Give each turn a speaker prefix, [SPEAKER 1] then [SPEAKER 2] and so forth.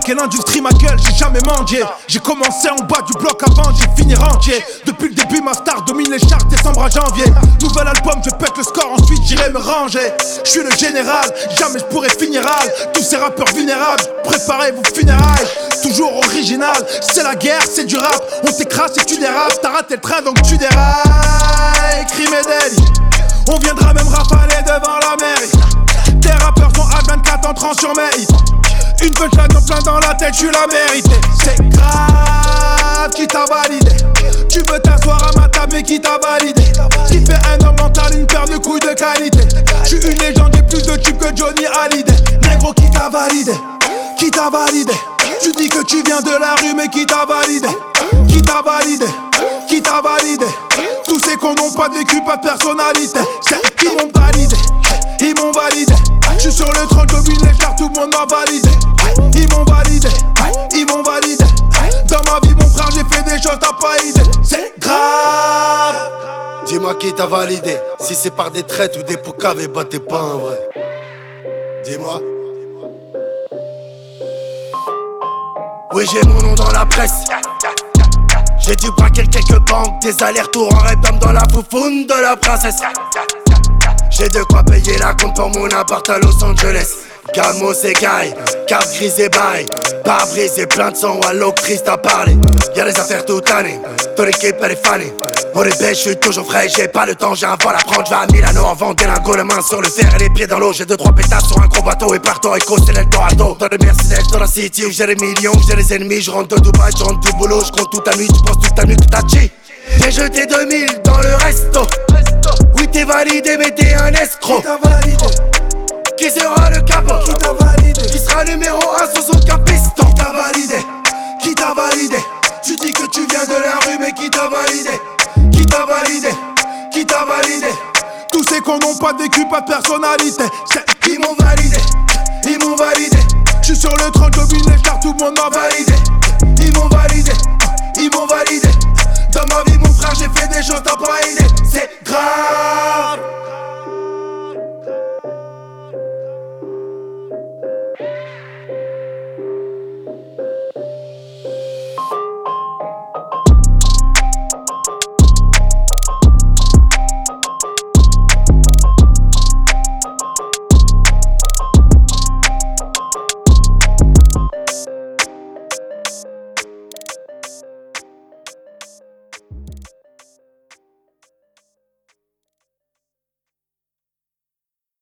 [SPEAKER 1] et l'industrie ma gueule, j'ai jamais mendié. J'ai commencé en bas du bloc avant, j'ai fini rentier. Depuis le début ma star domine les charts, décembre à janvier. Nouvel album, je pète le score, ensuite j'irai me ranger. Je suis le général, jamais je pourrai finir hal. Tous ces rappeurs vulnérables, préparez vos funérailles. Toujours original, c'est la guerre, c'est du rap. On t'écrase et tu dérapes, t'as raté le train donc tu dérailles. Crime et délit, on viendra même rafaler devant la mairie. Tes rappeurs sont H24 entrant sur mes hits. Une punchline en plein dans la tête, tu l'as mérité. C'est grave qui t'a validé. Tu veux t'asseoir à ma table mais qui t'a validé. Qui fait un homme mental, une paire de couilles de qualité. J'suis une légende, j'ai plus de tubes que Johnny Hallyday. Négro qui t'a validé, qui t'a validé. Tu dis que tu viens de la rue mais qui t'a validé. Qui t'a validé, qui t'a validé. Tous ces cons n'ont pas de vécu, pas de personnalité. C'est qui m'ont validé, ils m'ont validé. J'suis sur le trône, domine les charts, tout le monde m'a validé. Ils m'ont validé, ils m'ont validé. Dans ma vie mon frère j'ai fait des choses t'as pas idée. C'est grave.
[SPEAKER 2] Dis-moi qui t'a validé. Si c'est par des traites ou des poucaves, bah t'es pas un vrai. Dis-moi. Oui j'ai mon nom dans la presse. J'ai dû braquer quelques banques, des allers-retours en répam dans la foufoune de la princesse. J'ai de quoi payer la compte pour mon appart à Los Angeles. Camo c'est Guy, carte grise et bail. Pare-brise et plein de sang, Wallo Christ a parlé. Y'a les affaires toute l'année, ton équipe elle est fanée. On est bête, j'suis toujours frais, j'ai pas le temps, j'ai un vol à prendre. J'vais à Milano en vendre des lingots, la main sur le fer et les pieds dans l'eau. J'ai 2-3 pétasses sur un gros bateau et Puerto Rico c'est l'Eldorado. Dans le Mercedes, dans la city où j'ai les millions, j'ai les ennemis. J'rentre de Dubaï, j'rentre du boulot, j'compte toute ta nuit, tu penses toute ta nuit que t'as chi. J'ai jeté 2000 dans le resto. Oui t'es validé mais t'es un escroc.
[SPEAKER 1] Qui t'a validé,
[SPEAKER 2] qui sera le capot?
[SPEAKER 1] qui t'a validé.
[SPEAKER 2] Qui sera numéro 1 sur son capiston?
[SPEAKER 1] Qui t'a validé, qui t'a validé. Tu dis que tu viens de la rue mais qui t'a validé. Qui t'a validé, qui t'a validé. Tous ces cons n'ont pas de vécu, pas de personnalité. C'est ils m'ont validé, ils m'ont validé. J'suis sur le trône, domine les charts, tout le monde m'a validé. Ils m'ont validé, ils m'ont validé. Dans ma vie mon frère j'ai fait des choses t'as pas idée. C'est grave.